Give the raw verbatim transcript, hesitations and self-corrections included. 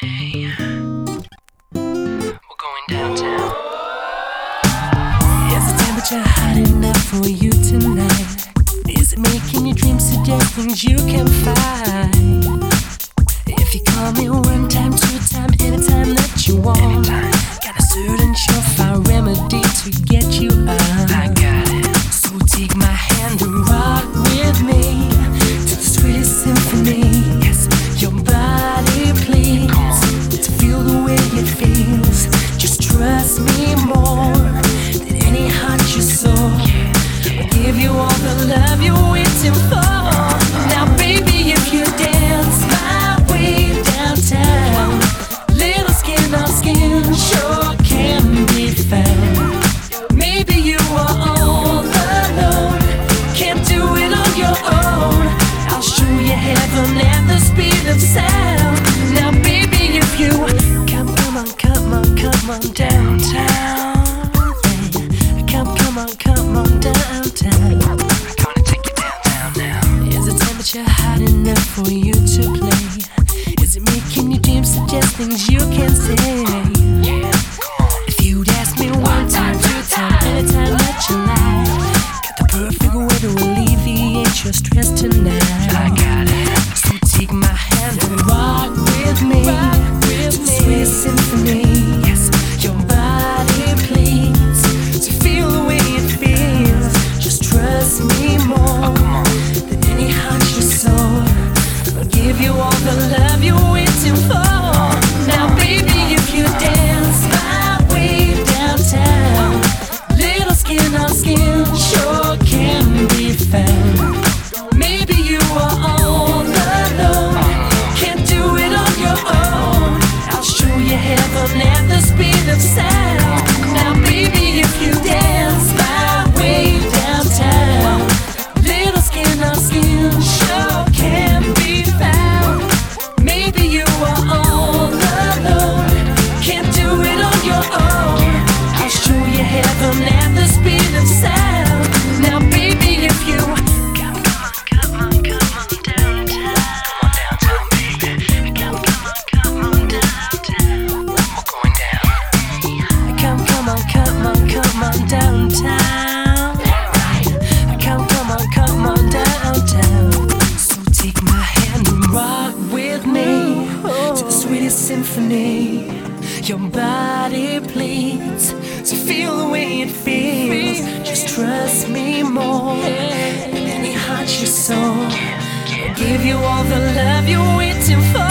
Hey, we're going downtown. Is the temperature hot enough for you tonight? Is it making your dreams suggest things you can find? If you call me one time, two time, anytime that you want, got a certain surefire remedy to get you up. I got it. So take my hand and rock with me to the sweetest symphony. Yes, your body please to feel the way it feels. Just trust me more than any heart you saw. I'll give you all the love you're waiting for. Now baby, if you dance my way downtown, little skin on skin sure can be found. Maybe you are all alone, can't do it on your own. I'll show you heaven at the speed of sound. Now baby, if you come, come on, come on, come on downtown. Hey, come, come on, come on downtown. I'm gonna take you downtown now. Is the temperature hot enough for you to play? Is it making your dreams suggest things you can't say? Yeah, come on. If you'd ask me one time, two time, anytime that you like, got the perfect way to alleviate your stress tonight. I got it. So take my hand and rock with me to the sweet symphony. Yes, your body please to feel the way it feels. Just trust me more than any hunch you saw. I'll give you all the love you're waiting for. Now baby, if you dance my way downtown, little skin on skin sure can be found. Maybe you are all alone, can't do it on your own. I'll show you heaven at the speed of sound. Now baby, if you dance my way downtown, little skin on skin sure can be found. Maybe you are all alone, can't do it on your own. I'll show you heaven at the speed of sound. Now baby, if you come, come on, come on, come on downtown. Come on downtown, baby. Come, come on, come on downtown. We're going down. Come, come on, come on, come on downtown. Come, come on, come on downtown. So take my hand and rock with me to the sweetest symphony. Your body pleads to feel the way it feels. Just trust me more than any heart you saw. I'll give you all the love you're waiting for.